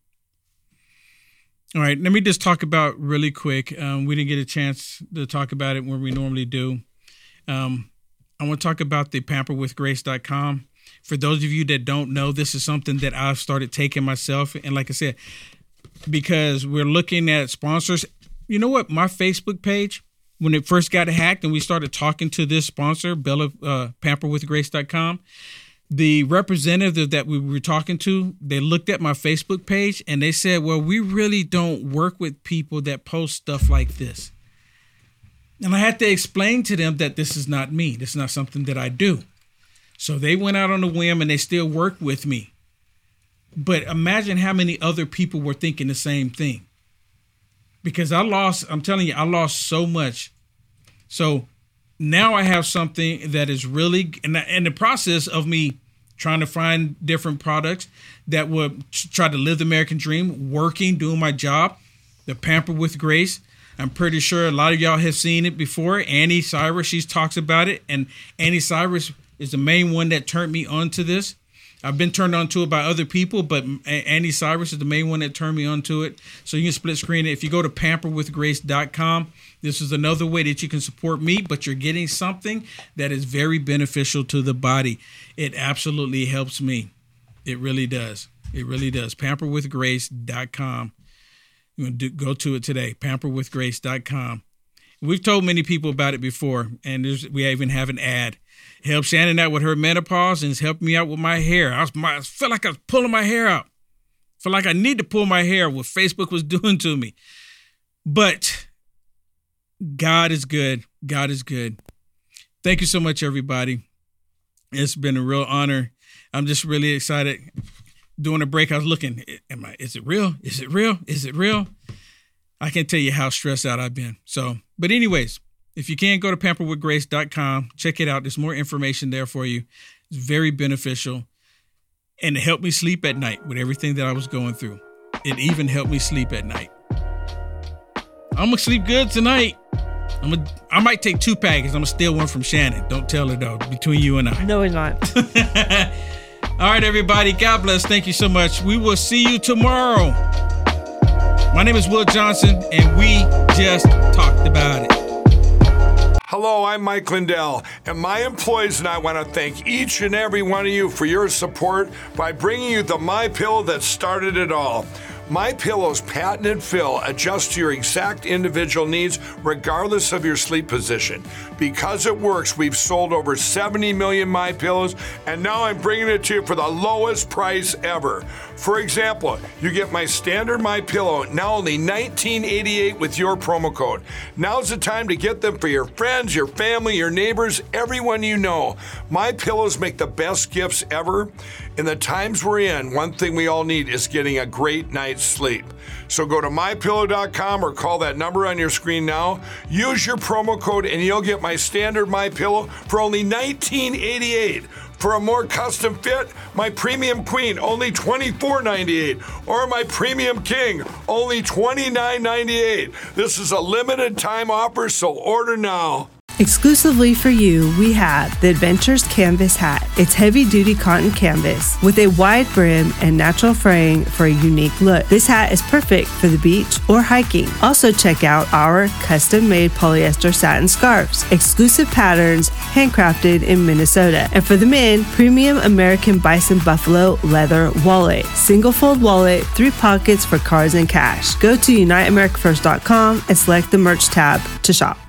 All right, let me just talk about really quick. Um, we didn't get a chance to talk about it when we normally do. Um, I want to talk about the pamper with grace dot com. For those of you that don't know, this is something that I've started taking myself. And like I said, because we're looking at sponsors, you know what? My Facebook page, when it first got hacked and we started talking to this sponsor, Bella, uh, pamper with grace dot com, the representative that we were talking to, they looked at my Facebook page and they said, well, we really don't work with people that post stuff like this. And I had to explain to them that this is not me. This is not something that I do. So they went out on a whim and they still worked with me. But imagine how many other people were thinking the same thing. Because I lost, I'm telling you, I lost so much. So now I have something that is really, in the, in the process of me trying to find different products that would try to live the American dream, working, doing my job, the Pamper with Grace. I'm pretty sure a lot of y'all have seen it before. Annie Cyrus, she talks about it. And Annie Cyrus is the main one that turned me on to this. I've been turned on to it by other people, but Annie Cyrus is the main one that turned me on to it. So you can split screen it. If you go to pamper with grace dot com, this is another way that you can support me, but you're getting something that is very beneficial to the body. It absolutely helps me. It really does. It really does. pamper with grace dot com. You want to do, go to it today, pamper with grace dot com. We've told many people about it before, and there's, we even have an ad. It helps Shannon out with her menopause, and it's helping me out with my hair. I, was, my, I felt like I was pulling my hair out. I feel like I need to pull my hair, what Facebook was doing to me. But God is good. God is good. Thank you so much, everybody. It's been a real honor. I'm just really excited. During the break, I was looking, am I, is it real? Is it real? Is it real? I can't tell you how stressed out I've been. So, but anyways, if you can, go to pamper with grace dot com. Check it out. There's more information there for you. It's very beneficial. And it helped me sleep at night with everything that I was going through. It even helped me sleep at night. I'm going to sleep good tonight. I'm gonna, I might take two packages. I'm going to steal one from Shannon. Don't tell her, though, between you and I. No, it's not. All right, everybody. God bless. Thank you so much. We will see you tomorrow. My name is Will Johnson, and we just talked about it. Hello, I'm Mike Lindell, and my employees and I want to thank each and every one of you for your support by bringing you the MyPillow that started it all. MyPillow's patented fill adjusts to your exact individual needs regardless of your sleep position. Because it works, we've sold over seventy million MyPillows, and now I'm bringing it to you for the lowest price ever. For example, you get my standard MyPillow, now only nineteen eighty-eight with your promo code. Now's the time to get them for your friends, your family, your neighbors, everyone you know. MyPillows make the best gifts ever. In the times we're in, one thing we all need is getting a great night's sleep. So go to my pillow dot com or call that number on your screen now. Use your promo code and you'll get my standard MyPillow for only nineteen eighty-eight. For a more custom fit, my Premium Queen, only twenty-four ninety-eight. Or my Premium King, only twenty-nine ninety-eight. This is a limited time offer, so order now. Exclusively for you, we have the Adventures Canvas Hat. It's heavy-duty cotton canvas with a wide brim and natural fraying for a unique look. This hat is perfect for the beach or hiking. Also check out our custom-made polyester satin scarves, exclusive patterns handcrafted in Minnesota. And for the men, premium American Bison Buffalo leather wallet. Single fold wallet, three pockets for cards and cash. Go to unite america first dot com and select the merch tab to shop.